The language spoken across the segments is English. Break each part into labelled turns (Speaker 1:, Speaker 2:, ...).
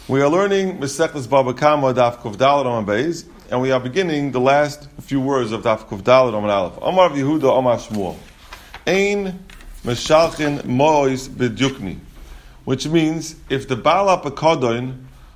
Speaker 1: We are learning Mesechus Baba Kama Daf Kuf Daled Amud Beis, and we are beginning the last few words of Daf Kuf Daled Amud Aleph. Amar Yehuda Amar Shmuel, Ein Meshalchin Mois B'Dyukni, which means if the Baal HaPekadon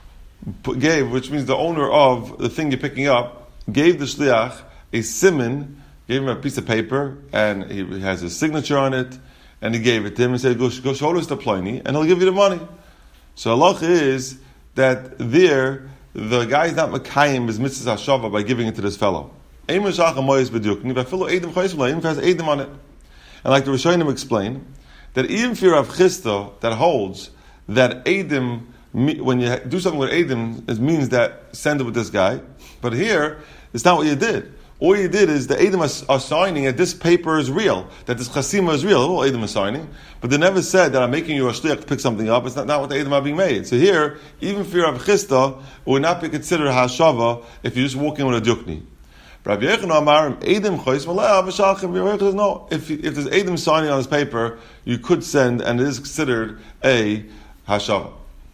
Speaker 1: gave, which means the owner of the thing you're picking up, gave the shliach a siman, gave him a piece of paper, and he has his signature on it, and he gave it to him and said, "Go show this to Pliny, and he'll give you the money." So halacha is that there, the guy is not Mekayim his mitzvah hashava by giving it to this fellow. Ein meshach hamoyes b'dyukni, v'afilu edim chayis v'layim, if it has edim on it. And like the Rishonim explain, that even for Rav Chisda, that holds that edim, when you do something with edim, it means that send it with this guy. But here, it's not what you did. All you did is the edim are signing that this paper is real, that this chasima is real. All edim is signing, but they never said that I'm making you a shliach to pick something up. It's not what the edim are being made. So here, even for Rav Chisda, it would not be considered hashava if you're just walking with a dukni. Rabbi Yechon Amar edim chois maleh v'shalchim. Rabbi Yechon says no. If there's edim signing on this paper, you could send, and it is considered a hashava.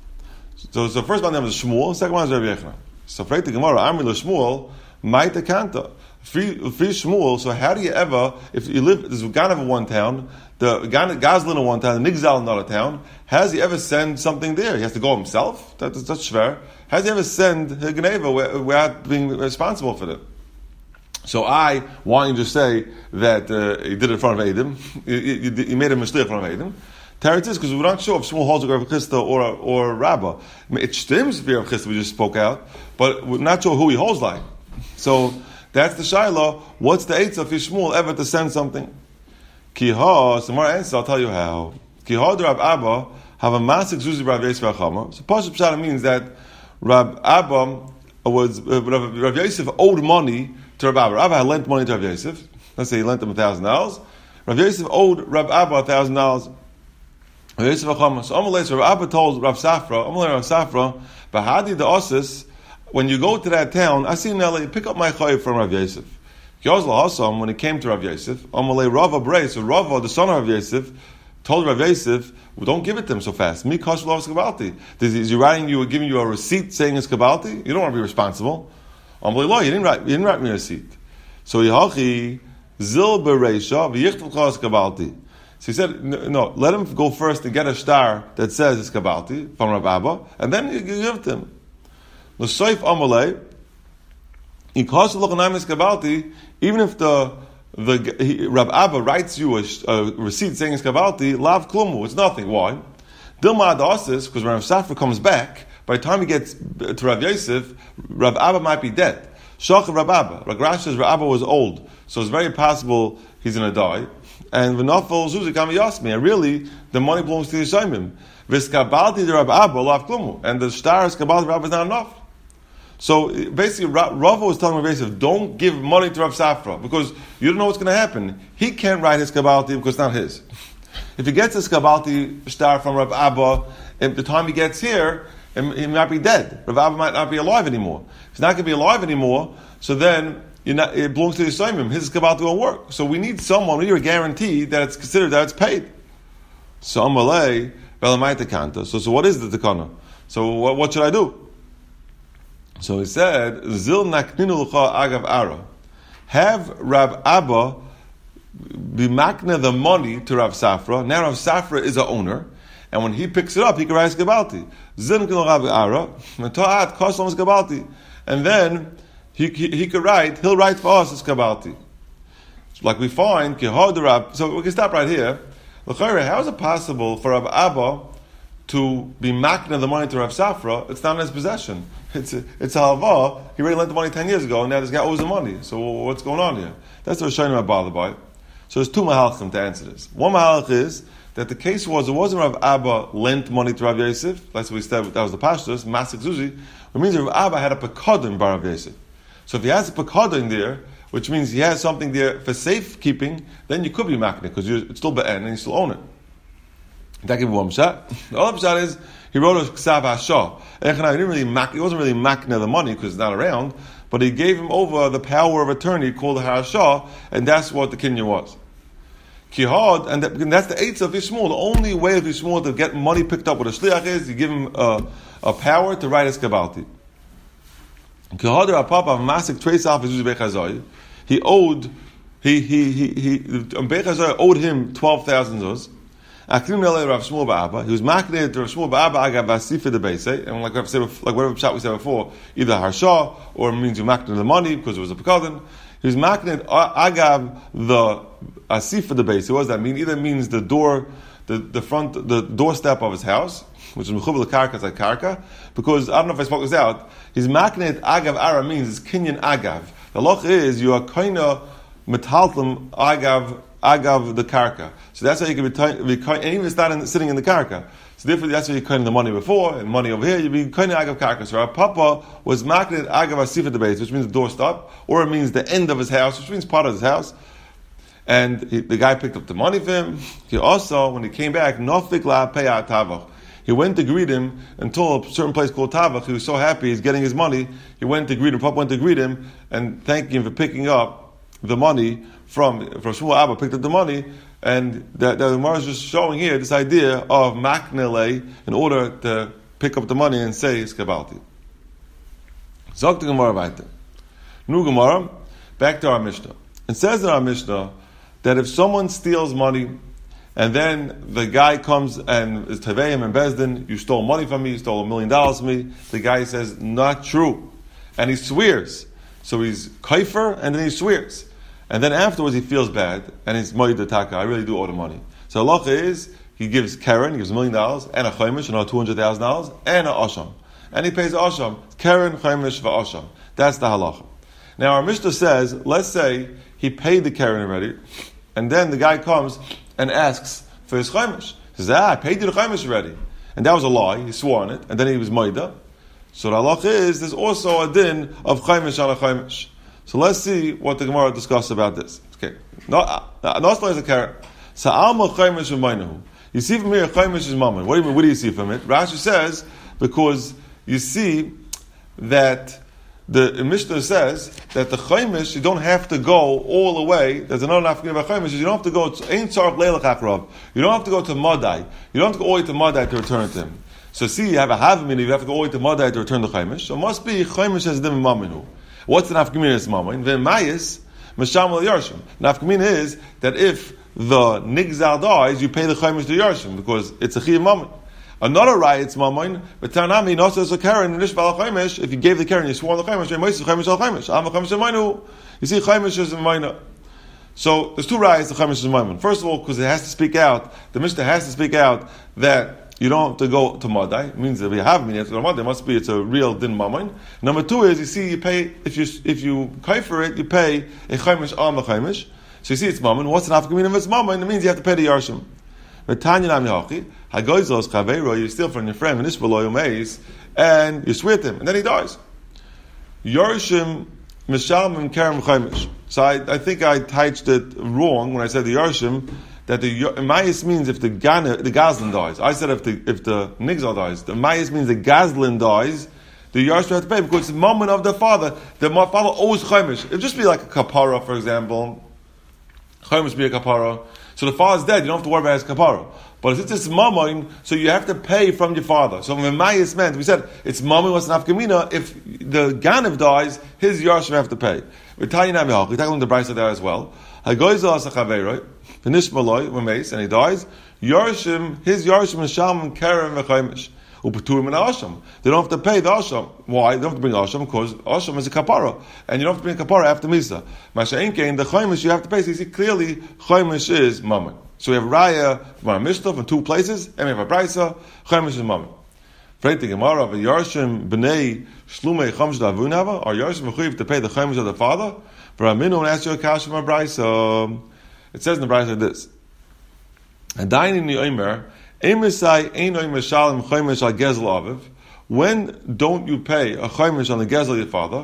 Speaker 1: So first one is Shmuel, second one is Rabbi Yechon. So for the Gemara, Amri l'Shmuel, Ma'ita Kanta. Free Shmuel, so how do you ever, if you live, there's a Ganav in one town, the Gazlan in one town, the Nigzal in another town, how does he ever send something there? He has to go himself? That's shver. How does he ever send a Geneva without being responsible for it? So I want you to say that he did it in front of Edom, he made a mistake in front of Edom. Teretz is because we're not sure if Shmuel holds a Rav Chisda or Rabbah. I mean, it stems for Rav Chisda, we just spoke out, but we're not sure who he holds like. So that's the Shiloh. What's the eitzah for Shmuel ever to send something? Kiha, some more answer, I'll tell you how. Kiha the Rav Abba have a masik zuzi Rav Yosef Achama. So Pashup Pshat means that Rav Abba was, Rav Yosef owed money to Rav Abba. Rav Abba had lent money to Rav Yosef. Let's say he lent him $1,000. Rav Yosef owed Rav Abba $1,000. Rav Yosef Achama. So Amalei, Rav Abba told Rav Safra, Amalei Rav Safra, Bahadi the Osis, when you go to that town, I see Nelly, pick up my chayiv from Rav Yosef. Kyozla Hassam, when he came to Rav Yosef, Amalei Rava Brei, so Rava, the son of Rav Yosef, told Rav Yosef, well, don't give it to him so fast. Me kosh lo kabalti. Is he writing you, giving you a receipt saying it's kabalti? You don't want to be responsible. Amalei lo, you didn't write me a receipt. So Yehachi zil bereisha v'yichtav chas kabalti. So he said, no, let him go first and get a star that says it's kabalti from Rav Abba, and then you give it to him. L'soif amalei, even if Rav Abba writes you a receipt saying it's kabalti, lav klumu, it's nothing. Why? Dilma adasis, because when Rav Safra comes back, by the time he gets to Rav Yosef, Rav Abba might be dead. Shach Rav Abba. Rav says Rav Abba was old, so it's very possible he's going to die. And v'nafel zuzi kama yasmi, and really the money belongs to the Yishayimim. V'skabalti the Rav Abba lav klumu, and the star is kabalti Rav Abba is not enough. So basically, Rava was telling Rav Yosef, don't give money to Rav Safra, because you don't know what's going to happen. He can't write his Kabbalti because it's not his. If he gets his Kabbalti star from Rav Abba, at the time he gets here, he might be dead. Rav Abba might not be alive anymore. If he's not going to be alive anymore, so then it belongs to the Yisraelim. His Kabbalti won't work. So we need someone, we need a guarantee that it's considered that it's paid. So Amalei, Belamaita Kanta. So what is the Takana? So what should I do? So he said, Zil nakninu l'cha agav ara. Have Rav Abba be makna the money to Rav Safra. Now Rav Safra is the owner, and when he picks it up, he can write Gabalti. Zil nakninu Rav Ara, ta'at koslam Gabalti. And then he could write, he'll write for us as Gabalti. Like we find, so we can stop right here. How is it possible for Rav Abba to be makna the money to Rav Safra? It's not in his possession. It's a halva. He already lent the money 10 years ago, and now this guy owes the money. So what's going on here? That's the Rishonim are bothered by. So there's two mahalchim to answer this. One mahalch is that the case was, it wasn't Rav Abba lent money to Rav Yosef. That's what we said, that was the pashtus, masik zuzi. It means Rav Abba had a pekadon by Rav Yosef. So if he has a pekadon there, which means he has something there for safekeeping, then you could be makna, because it's still be'en, and you still own it. That gives one pshat. The other pshat is, he wrote a ksav hashah. He wasn't really makna the money because it's not around, but he gave him over the power of attorney called hashah, and that's what the kinyan was. Kihad, and that's the eitzah of Yishmael. The only way of Yishmael to get money picked up with a shliach is you give him a power to write his Kabbalti. He owed Beit Chazai owed him 12,000 zuz. He was makneh to Rav Shmuel Ba'aba agav v'asifa the Beisei, and like whatever shot we said before, either harsha or it means you makneh the money because it was a pekadon. He was makneh agav the asifa the Beisei. What does that mean? Either means the door, the front, the doorstep of his house, which is mechubel karka, it's like karka. Because I don't know if I spoke this out. His makneh agav ara means is kinyan agav. The loch is you are kinda metaltem agav the karka. So that's how you can be and even if it's not sitting in the karka. So therefore that's how you kind the money before and money over here. You be kind of agav karka. So our papa was makneh agav asifa the base, which means the doorstep, or it means the end of his house, which means part of his house. And the guy picked up the money for him. He also, when he came back, nofik la peya tavach. He went to greet him until a certain place called Tavach. He was so happy he's getting his money. He went to greet him. Papa went to greet him and thank him for picking up the money from Shmuel Abba. Picked up the money, and the Gemara is just showing here this idea of maknele in order to pick up the money and say it's Kabbalti. Zok the Gemara weiter. Nu Gemara, back to our Mishnah. It says in our Mishnah that if someone steals money, and then the guy comes and is Teveim and Bezdin, you stole money from me, you stole $1 million from me. The guy says, not true. And he swears. So he's kaifer, and then he swears. And then afterwards he feels bad, and he's Moed Taka, I really do owe the money. So halacha is, he gives Karen, he gives $1 million, and a Chaimish, another $200,000, and a Asham. And he pays Asham. Karen, Chaimish, Asham. That's the halacha. Now our Mishnah says, let's say he paid the Karen already, and then the guy comes and asks for his chaimish. He says, I paid you the chaimish already. And that was a lie. He swore on it. And then he was moida. So the halacha is, there's also a din of chaimish on a chaimish. So let's see what the Gemara discusses about this. Okay. No is a carrot. Sa'alma chaimish v'maynahu. You see from here, chaimish is mammon. What do you see from it? Rashi says, because you see that the Mishnah says that the chaimish, you don't have to go all the way. There's another nafkin about chaimish. You don't have to go to ein tzarich leilach akrav. You don't have to go to Madai. You don't have to go all the way to Madai to return it to him. So see, you have a havamina. You have to go all the way to Madai to return the chaimish. So it must be chaimish has dim maminu. What's the nafkamina is mamin? Then mayis masham al yarshim. Nafkamina is that if the nigzal dies, you pay the chaimish to yarshim because it's a chiyuv mamin. Another right, it's mamoin, but Tanami also is a Karen, if you gave the Karen, you swore on the Chaimish, you see, Chaimish is a minor. So, there's two rights, the Chaimish is a minor. First of all, because it has to speak out, the Mishnah has to speak out that you don't have to go to Madai. It means that we have you have to go to Madai, it must be, it's a real din mamoin. Number two is, you see, you pay, if you pay for it, you pay a Chaimish on the Chaimish. So you see, it's mamoin. What's an African meaning of it's mamoin? It means you have to pay the Yarshim. You steal from your friend, and you swear to him, and then he dies. Yarshim Mishalmim Kerem Chaimish. So I think I typed it wrong when I said the Yarshim, that the Mayis means if the Gazlan dies. I said if the Nigzal dies. The Mayis means the Gazlan dies, the Yarshim have to pay, because it's the moment of the father. The father owes Chaimish. It would just be like a kapara, for example. Chaimish be a kapara. So the father's dead, you don't have to worry about his kapara. But if it's mammon, so you have to pay from your father. So when Mayis meant, we said it's mammon was an afkamina. If the Ganav dies, his Yarshim have to pay. We talk about the Brisa there as well. And he dies. Yarshim, his Yarshim is Shalom Kerem v'Chaimish. Upeturim and Asham. They don't have to pay the Asham. Why? They don't have to bring Asham because Asham is a kapara, and you don't have to bring a kapara after Misa. Masha'inkein, the Chaimish you have to pay. So you see clearly Chaimish is mammon. So we have Raya from our Mishnah from two places, and we have a Brisa. Chaimish is mammon. Freit the Gemara of a Yarshim b'nei Shlumei Chamsh Davunava. Are Yarshim mechuyev to pay the Chaimish of the father? For a minute, and ask you a kash from a Brisa. It says in the Brisa like this: Adayin in the Omer. When don't you pay a chaimish on the gezel of your father?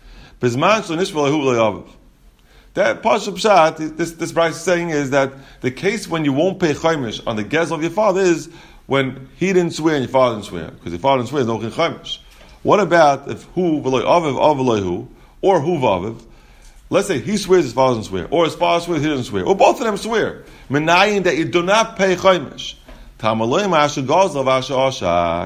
Speaker 1: That Pashup Pshat, this Bryce is saying is that the case when you won't pay chaimish on the gezel of your father is when he didn't swear and your father didn't swear, because your father didn't swear, there's no chaimish. What about if hu v'loy aviv aviv hu, or hu v'aviv? Let's say he swears, his father doesn't swear, or his father swears, he doesn't swear, or both of them swear. Menayin that you do not pay chaimish. But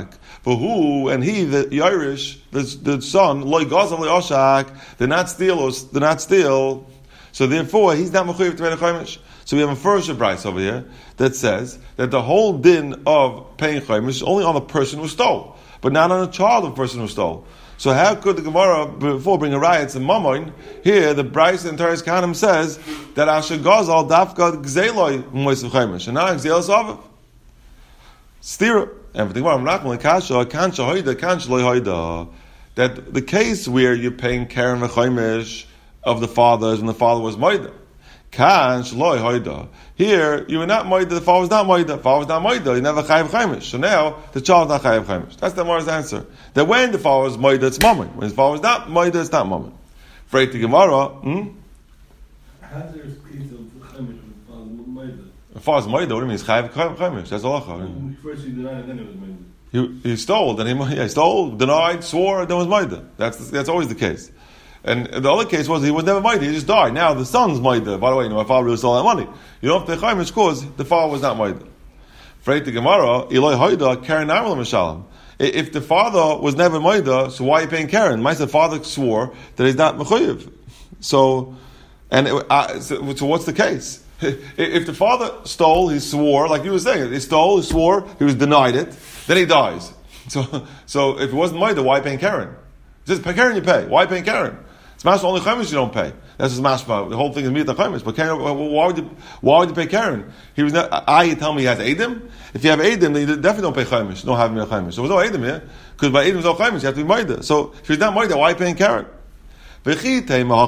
Speaker 1: For who and he, the Irish, the son, loy gazav loy oshak, did not steal. So therefore, he's not mechuyev to pay the chaimish. So we have a first price over here that says that the whole din of paying chaimish is only on the person who stole, but not on the child of the person who stole. So how could the Gemara before bring a riot to Mammon? Here, the Bryce and Teres Kahanim says that Asher Gazal Dafka Gzeloi Moisav Chaimish, and now Gzel Savav. Stira. And for the Gemara, Menachem Lekasha, Kansha Hoida, Kansha Loi Hoida. That the case where you're paying Karen V'Chaimish of the fathers when the father was Moida. Kansh Loi Hoida. Here, you were not Moida, the father was not Moida. The father was not Moida, you never Chayiv Chaimish. So now, the child is not Chayiv Chaimish. That's the Gemara's answer. That when the father was Moida, it's Mammon. When his father was not Moida, it's not Mammon. For the Gemara,
Speaker 2: How is there a case of Chaimish when the father was Moida?
Speaker 1: The father's Moida, what do you mean? It's Chayiv Chaimish. That's Allah.
Speaker 2: First he denied, then it was Moida.
Speaker 1: He stole, then he stole, denied, swore, then was Moida. That's always the case. And the other case was he was never Moida, he just died. Now the son's Moida. By the way, my father really stole that money. You don't have to Chaimish because the father was not Moida. For the Gemara, Eloi Hoida, Karen Amel Mishalim. If the father was never Moida, so why are you paying Karen? My father swore that he's not Mechuyev. So what's the case? If the father stole, he swore, like you were saying, he stole, he swore, he was denied it, then he dies. So if it wasn't Moida, why are you paying Karen? Just pay Karen, you pay. Why are you paying Karen? It's mashma only chaimish you don't pay. That's his mashma. The whole thing is miyat chaimish. But Karen, why would you pay Karen? He was not. You tell me he has edim. If you have edim, then you definitely don't pay chaimish. Don't have miyat chaimish. So there's no edim here because by edim there's no chaimish. You have to be moida. So if you're not moida, why are you paying Karen? Maybe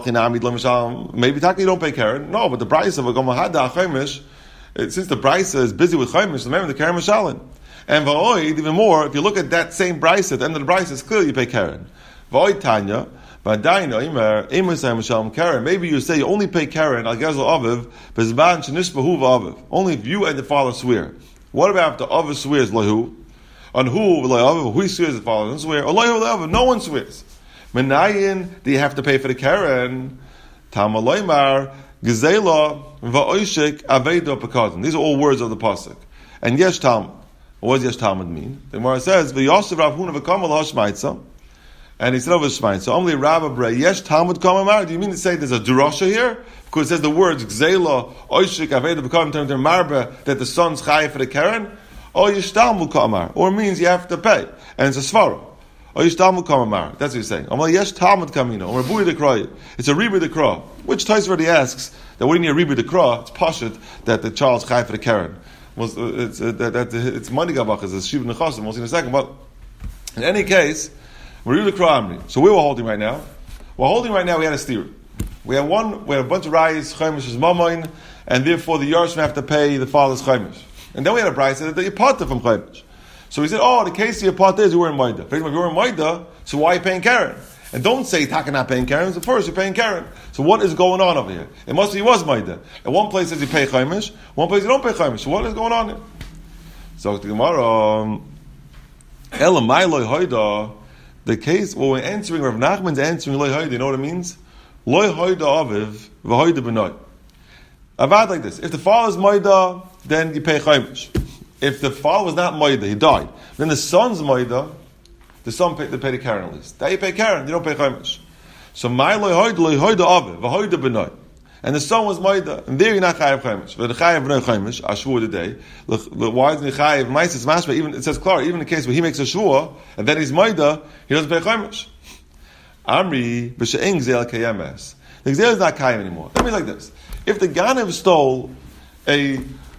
Speaker 1: you don't pay Karen. No, but the price of a gomahada chaimish, since the price is busy with chaimish, remember the Karen mishalin. And va'oid even more. If you look at that same price at the end of the price, it's clear you pay Karen. Va'oid tanya. Maybe you say you only pay Karen al gezel aviv bezban shenishbahu v'aviv. Only if you and the father swear. What about if the aviv swears lahu? On who v'layaviv? Who swears the father doesn't swear? Or lahu v'layaviv? No one swears. Menayin, do you have to pay for the Karen? Tamaloymar gezela va'oishik aveda pekadon. These are all words of the pasuk. And yesh talmud. What does yesh talmud mean? The Gemara says v'yosef Rav Huna v'kamal ha'shmaitza. And he said over Shmain. So only Rabbi Bray, yes, Talmud Kamamar. Do you mean to say there's a drasha here? Because it says the words Gzela, Oishik, Aveda, become term Marba, that the son's chayiv for the Karen, or Yishtalmud Kamamar, or it means you have to pay. And it's a svara. Or Yishtalmud Kamamar. That's what he's saying. Amal yes, Talmud Kamino, or Rabui the Kroy. It's a Ribu the Kra. Which Tais already asks that when you Ribu the Kra, it's Pashut that the child's chayiv for the Karen. It's money gabach, it's a Shiv Nechasim, we'll see in a second. But in any case, so we were holding right now. We had a steer. We have a bunch of rayas, chaimish is mamoin, and therefore the yarshim have to pay the father's chaimish. And then we had a price that you parted from chaimish. So we said, the case of your part is you were in Maida. If you were in Maida, so why are you paying Karen? And don't say Taka not paying Karen, so first you're paying Karen. So what is going on over here? It must be he was Maida. At one place says you pay chaimish, one place you don't pay chaimish. So what is going on here? So the Gemara, Elamailoi Hoida. The case, when we're answering, Rav Nachman's answering Loi Hoida, you know what it means? Loi Hoida Aviv, V'Hoida B'noi. Avad like this. If the father's Moida, then you pay Chaimish. If the father was not Moida, he died. Then the son's Moida, the son they pay the Karen at least. That you pay Karen, you don't pay Chaimish. So my Loi Hoida Aviv, V'Hoida B'noi. And the son was Moida, and there you're not Chayiv Chaimish. But the Chayiv B'noi Chaimish, Ashur today. Why isn't the Chayiv Maisis Mashma? Even it says clear, even in the case where he makes a Shua, and then he's Moida, he doesn't pay Chaimish. Amri b'she'en gzeil kayemes. The gzeil is not Kayim anymore. Let me like this: if the Ganav stole a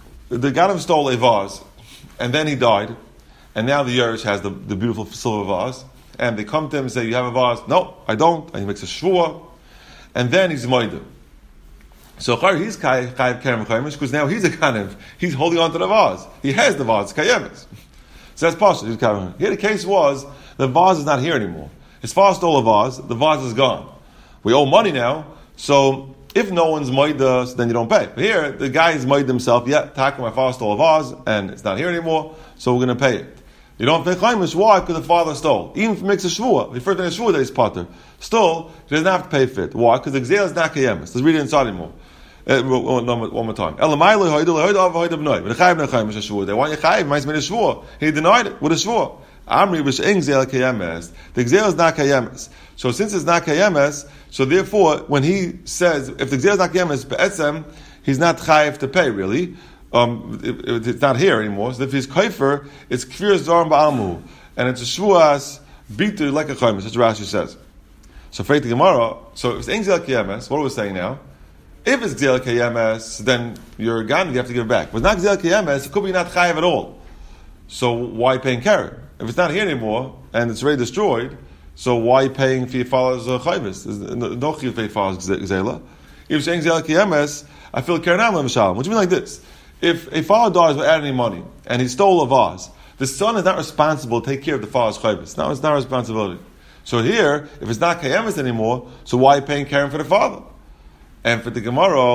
Speaker 1: vase, and then he died, and now the Yerush has the beautiful silver vase, and they come to him and say, "You have a vase?" No, I don't. And he makes a Shua, and then he's Moida. So he's Chayiv Karen Chaimish because now he's a Ganav. He's holding on to the vase. He has the vase, Kayemes. So that's possible. Here the case was the vase is not here anymore. His father stole a vase. The vase is gone. We owe money now. So if no one's moida, then you don't pay. But here the guy is moida himself. Yeah, Taka, my father stole a vase and it's not here anymore. So we're going to pay it. You don't pay chaimish. Why? Because the father stole. Even if he makes a shvua, refer to a shvua that he's potter. Still, he doesn't have to pay for it. Why? Because the gzeil is not kayemis. Let's read it inside anymore. One more time. But the chayiv no chaimish a shvua. They want you chayiv. Might made a shvua. He denied it with a shvua. Amri b'she'en gzeila kayemes. The gzeila is not kayemes. So since it's not kayemes, so therefore, when he says, if the gzeila is not kayemes, be'etzem, he's not chayiv to pay, really. It's not here anymore. So if he's kaifer, it's kfir zorim ba'almu. And it's a shvuas bitu like a chaymes. That's what Rashi says. So faith the Gemara. So if it's ein gzeila kayemes, what are we saying now? If it's gzeila kayemes, then you're gone. You have to give it back. But not gzeila kayemes, it could be not chayiv at all. So why paying keren? If it's not here anymore and it's already destroyed, so why paying for your father's chayves? There's no chiyuv for your father's gzeila. If it's ein gzeila kayemes, I feel keren am l'mishalom. Which means like this: if a father dies without any money and he stole a vase, the son is not responsible to take care of the father's chayves. No, it's not a responsibility. So here, if it's not kayemes anymore, so why paying keren for the father? And for the Gemara,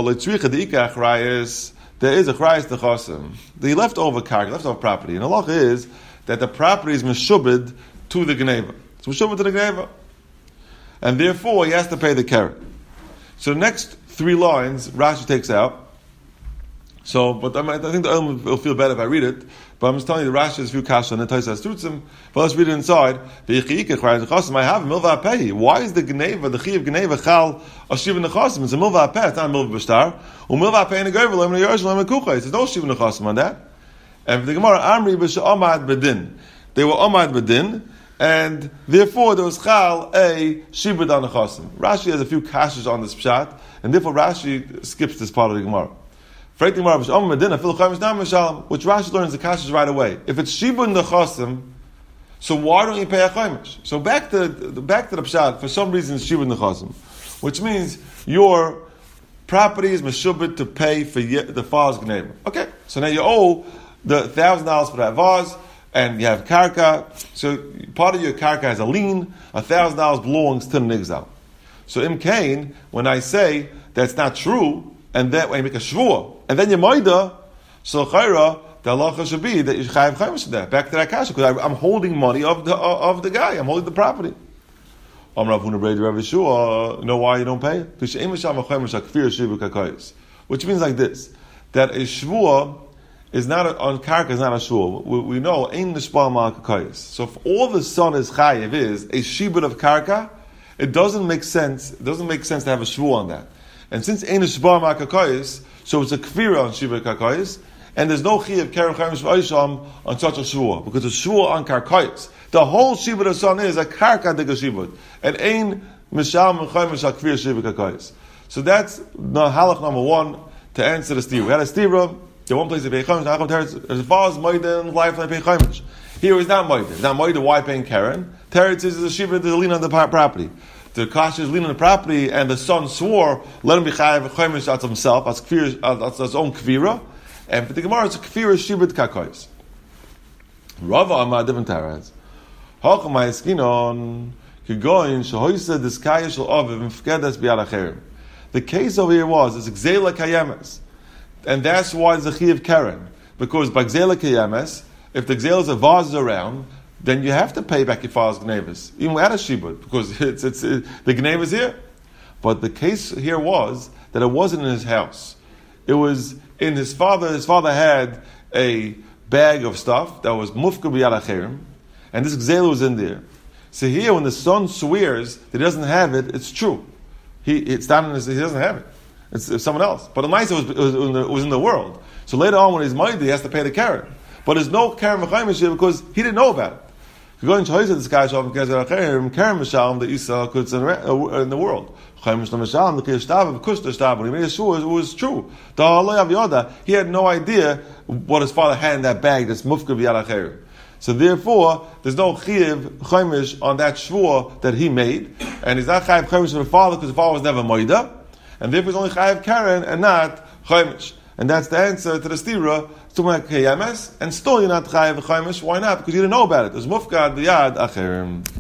Speaker 1: there is a chrayis dechasim. The leftover karka, leftover property. And the law is that the property is meshubed to the gneva. It's meshubed to the gneva. And therefore, he has to pay the keren. So the next 3 lines, Rashi takes out. So, but I think the Olam will feel better if I read it. But I'm just telling you, the Rashi has a few kasha and the Taisa Strutzim. But let's read it inside. I have milva pei. Why is the gneva, the chi of gneva, chal ashiv nechasim? It's a milva pei. It's not a milva b'shtar. Milva pei in the goyvel, lemon Yerushalayim kuchay. There's no shiv nechasim on that. And for the Gemara, Amri b'she'amad bedin. They were amad bedin, and therefore there was chal a shibud on nechasim. Rashi has a few kashas on this pshat, and therefore Rashi skips this part of the Gemara. Which Rashi learns the kashas right away. If it's shibud nechasim, so why don't you pay a chaimish? So back to the pshat. For some reason, it's shibud nechasim, which means your property is meshubed to pay for the father's gneva. Okay, so now you owe the $1,000 for that vase, and you have karka. So part of your karka has a lien. $1,000 belongs to the nigzal. So im kain, when I say that's not true, and that when you make a shvua, and then you moida, so chayra, the halacha should be that you chayav chaimish to that. Back to that kasha, because I'm holding money of the guy. I'm holding the property. You know why you don't pay? Which means like this, that a shvua is not on karka is not a shvua. We know ein nishbal mal kakayis. So if all the son is chayiv is a shibud of karka, it doesn't make sense. It doesn't make sense to have a shvua on that. And since ein nishbal mal kakayis, so it's a kfira on shibud kakayis, and there's no chiyuv keren chaimish v'ayisham on such a shvua, because a shvua on karkayis. The whole shibud of son is a karka dega shibud, and ein mishal mechaimish akfir shibud kakayis. So that's the halach number 1 to answer the stira. We had a stira. The one place to pay chaimish, as far as moed in life, I pay chaimish. Here is not moed. It's not moed. Why paying keren? Teretz is a shiva to lean on the property. The kasha is leaning on the property, and the son swore, let him be chayiv chaimish out of himself, as his own kvira. And for the Gemara, it's a kvira shiva kakos. Rava Amar different taras. Hachamay eskinon kigoin shehoyse diskaya shel aviv mfkedas biyad acherim. The case over here was it's gzeila kayemes. And that's why it's a chiv keren. Because by gzeila kayemes, if the gzeila vase is around, then you have to pay back your father's gnevas, even without a shibud, because the gnev is here. But the case here was that it wasn't in his house. It was in his father. His father had a bag of stuff that was mufka b'yad acherim, and this gzeila was in there. So here, when the son swears that he doesn't have it, it's true. It's down in his, he doesn't have it. It's someone else. But the Maisa was in the world. So later on, when he's married, he has to pay the keren. But there's no keren v'chaimish here because he didn't know about it. Going to this guy keren mishalom that Isa could in the world. Chaimish mishalom the kiyashtav kushtav. When he made a shua, it was true. The halay of yoda, he had no idea what his father had in that bag. That's mufka b'yad acherim. So therefore, there's no chiv chaimish on that shvua that he made, and he's not chayiv chaimish for the father because the father was never moida. And therefore it's only chayav keren and not chaimish. And that's the answer to the stira, to make kayemes, and still you're not chayav chaimish. Why not? Because you didn't know about it. It was mufkad b'yad acherim.